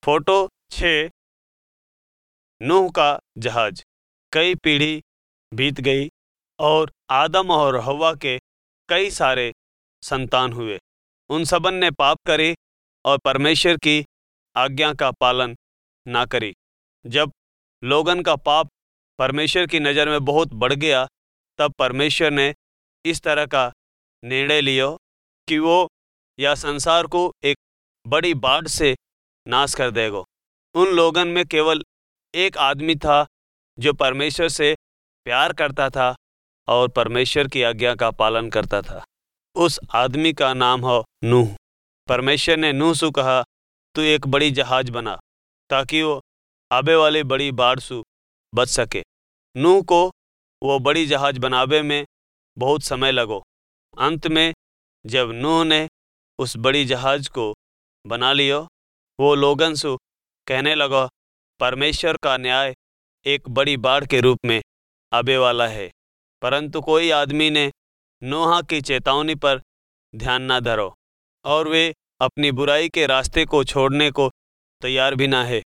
Photo 6 नूह का जहाज। कई पीढ़ी बीत गई और आदम और हव्वा के कई सारे संतान हुए। उन सबन ने पाप करे और परमेश्वर की आज्ञा का पालन ना करी। जब लोगन का पाप परमेश्वर की नज़र में बहुत बढ़ गया, तब परमेश्वर ने इस तरह का निर्णय लिया कि वो या संसार को एक बड़ी बाढ़ से नाश कर देगा। उन लोगन में केवल एक आदमी था जो परमेश्वर से प्यार करता था और परमेश्वर की आज्ञा का पालन करता था। उस आदमी का नाम है नूह। परमेश्वर ने नूह से कहा, तू एक बड़ी जहाज बना ताकि वो आबे वाली बड़ी बाढ़ से बच सके। नूह को वो बड़ी जहाज बनावे में बहुत समय लगो। अंत में जब नूह ने उस बड़ी जहाज को बना लिया, वो लोगन से कहने लगा, परमेश्वर का न्याय एक बड़ी बाढ़ के रूप में आबे वाला है। परंतु कोई आदमी ने नूह की चेतावनी पर ध्यान ना धरो और वे अपनी बुराई के रास्ते को छोड़ने को तैयार भी ना है।